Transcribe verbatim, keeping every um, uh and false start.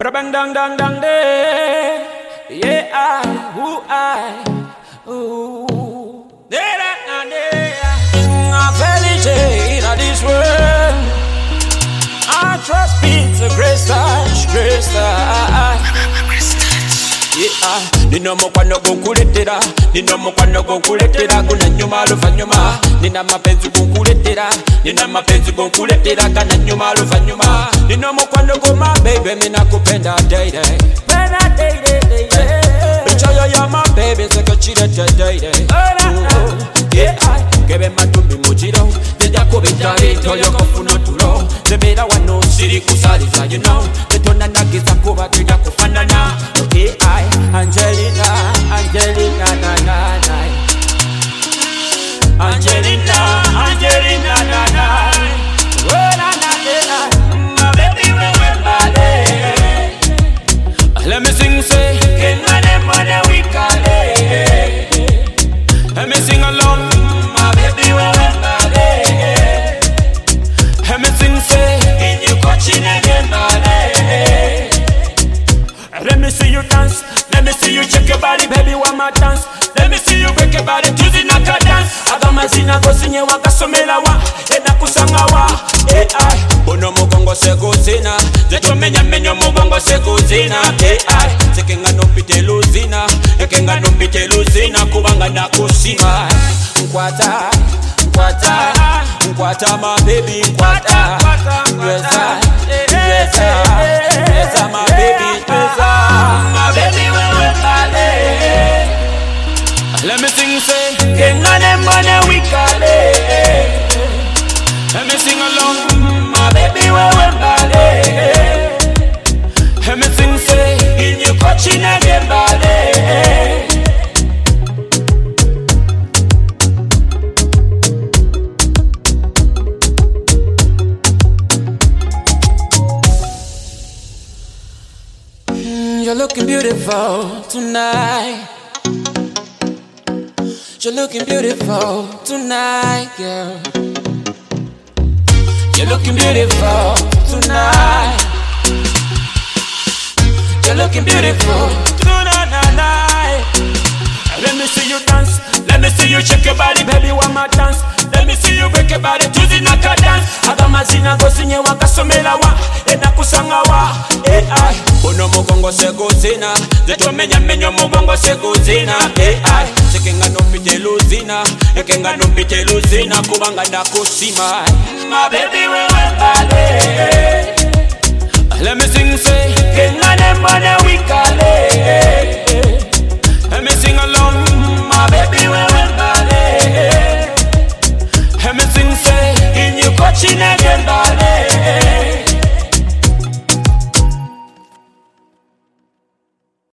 Bang dang dang dang day. Yeah, I, who I, ooh. Day da da day. I fell in this world. I trust Peter Grace Touch, Grace Touch. Yeah, nina mokwano gonkuletera, nina mokwano gonkuletera, kuna nyuma lufa nyuma. Nina mapenzi gonkuletera, nina mapenzi gonkuletera, kana nyuma lufa nyuma. Nina mokwano goma baby, mina kupenda day day. Penda day day day day. Bichayo ya my baby, seka chile day day. Yeah, kebe matumbi mujiro, teja kubitari, toyo kofuno turo. The better one no siri kusaliza, you know. The tona nagiza kuba tuja kufanana. Okay, I, Angelina, Angelina, na na na. Angelina, Angelina, na na. Oh na na na, my baby we we bale. Let me sing say, kenga ne mone we kale. Let me sing along, my baby we we bale. Let me sing say, in you coachine again bale. Let me see you dance. Let me see you shake your body, baby, one more dance. Let me see you break your body to the naka dance. Agamazina go sinye waka somela wa, ena kusanga wa. Eh ai, bono mugongo se gozina, zeto menya menyo mugongo se gozina. Eh ai, sekenga no pite luzina, ekenga no pite luzina, kubanga na kusima. Nkwata, nkwata, nkwata my baby, nkwata. Reza, reza, reza my baby, reza. My baby we we bale. Let me sing say, kenga ne mone we kale. Let me sing along, my baby we we bale. Let me sing say, in you coaching again bale. You're looking beautiful tonight. You're looking beautiful tonight, girl. You're looking beautiful tonight. You're looking beautiful tonight. Let me see you dance. Let me see you shake your body, baby, one more dance. Let me see you break your body to the naka dance. Agamazina go sinye waka somela wa, ena kusanga wa. Eh ai, bono mugongo se gozina, zeto menya menyo mugongo se gozina. Eh ai, sekenga no pite luzina, ekenga no pite luzina, kubanga na kusima. My baby we we bale. Let me sing say, kenga ne mone we kale.